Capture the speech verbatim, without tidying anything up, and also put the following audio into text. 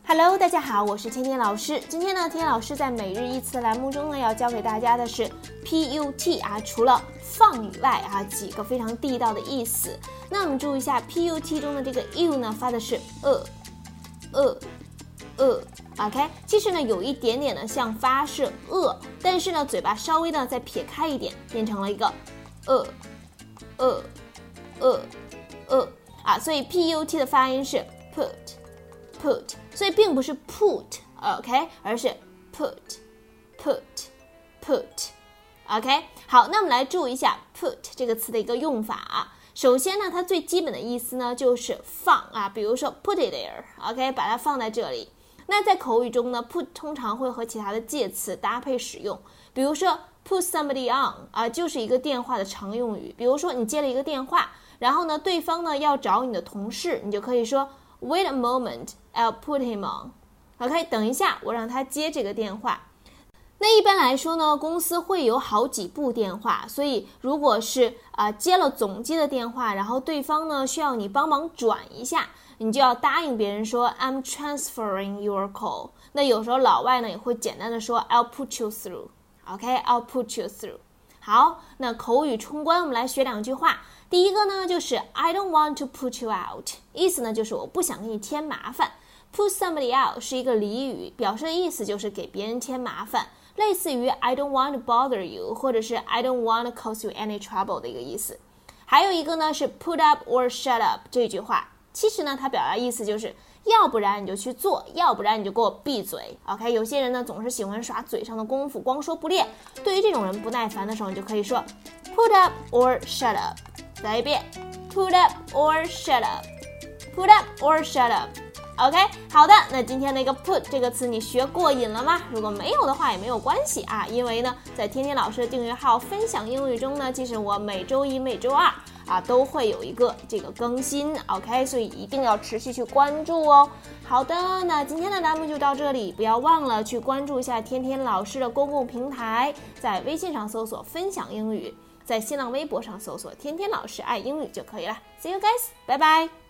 Hello， 大家好，我是天天老师。今天呢，天天老师在每日一词栏目中呢，要教给大家的是 P U T 啊，除了放以外啊，几个非常地道的意思。那我们注意一下 P U T 中的这个 U 呢，发的是呃呃呃 ，OK， 其实呢有一点点的像发是呃，但是呢嘴巴稍微呢再撇开一点，变成了一个呃呃呃呃啊，所以 P U T 的发音是 put put， 所以并不是 put，OK， 而是 put put put，OK， 好，那我们来注意一下 put 这个词的一个用法啊。首先呢，它最基本的意思呢就是放啊，比如说 put it there，OK， 把它放在这里。那在口语中呢 ，put 通常会和其他的介词搭配使用，比如说 put somebody on 啊，就是一个电话的常用语。比如说你接了一个电话，然后呢，对方呢要找你的同事，你就可以说 Wait a moment, I'll put him on。OK， 等一下，我让他接这个电话。那一般来说呢，公司会有好几部电话，所以如果是啊、呃、接了总机的电话，然后对方呢需要你帮忙转一下，你就要答应别人说 I'm transferring your call。那有时候老外呢也会简单的说 I'll put you through。OK， I'll put you through。好，那口语冲关，我们来学两句话。第一个呢就是 I don't want to put you out， 意思呢就是我不想给你添麻烦。Put somebody out 是一个俚语，表示的意思就是给别人添麻烦，类似于 I don't want to bother you， 或者是 I don't want to cause you any trouble 的一个意思。还有一个呢是 put up or shut up 这句话，其实呢它表达意思就是要不然你就去做，要不然你就给我闭嘴。 OK， 有些人呢总是喜欢耍嘴上的功夫，光说不练。对于这种人不耐烦的时候，你就可以说 put up or shut up。 再一遍 put up or shut up， put up or shut up。 OK， 好的，那今天的一个 put 这个词你学过瘾了吗？如果没有的话也没有关系啊，因为呢在天天老师的订阅号分享英语中呢，其实我每周一每周二啊都会有一个这个更新。 OK， 所以一定要持续去关注哦。好的，那今天的栏目就到这里，不要忘了去关注一下天天老师的公共平台，在微信上搜索分享英语，在新浪微博上搜索天天老师爱英语就可以了。 See you guys， 拜拜。